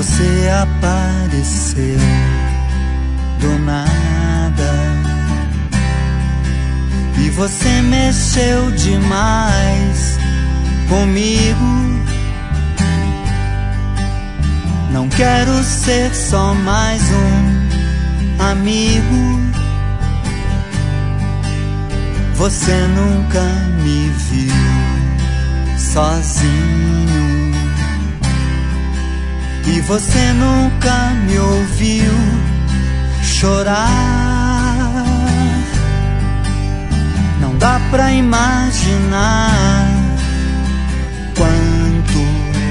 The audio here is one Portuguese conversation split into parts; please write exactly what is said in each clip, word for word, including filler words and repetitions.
Você apareceu do nada e você mexeu demais comigo. Não quero ser só mais um amigo. Você nunca me viu sozinho e você nunca me ouviu chorar. Não dá pra imaginar quanto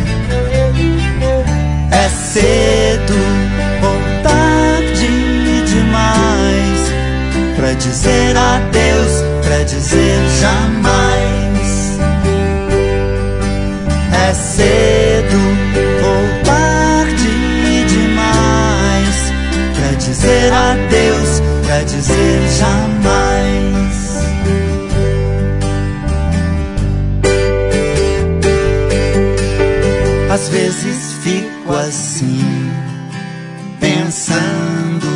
é cedo ou tarde demais pra dizer adeus, pra dizer jamais. É cedo ou tarde demais pra dizer adeus, pra dizer jamais. Às vezes fico assim, pensando,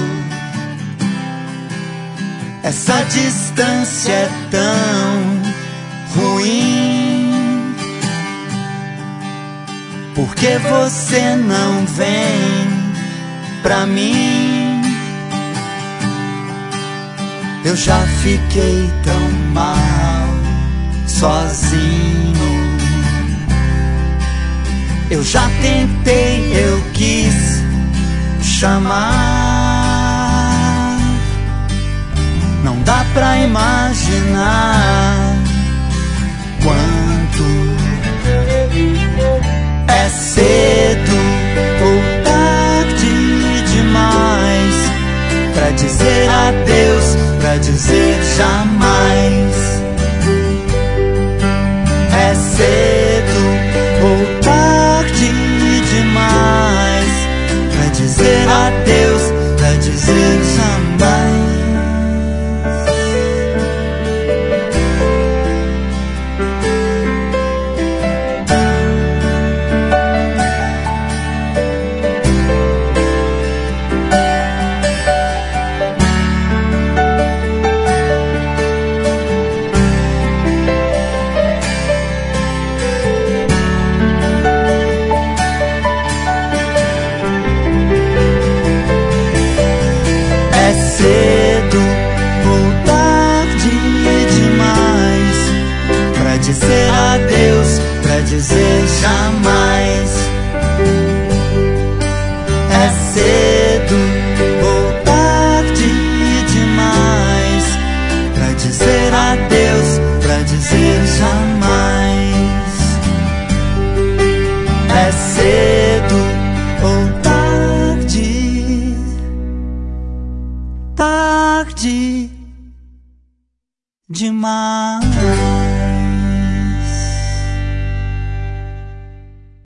essa distância é tão ruim. Por que você não vem pra mim? Eu já fiquei tão mal sozinho. Eu já tentei, eu quis chamar. Não dá pra imaginar quanto é cedo ou tarde demais pra dizer adeus, pra dizer jamais. É cedo ou tarde demais pra dizer adeus, pra dizer jamais. Dizer adeus, pra dizer jamais. É cedo ou tarde demais pra dizer adeus, pra dizer jamais. É cedo ou tarde, tarde demais.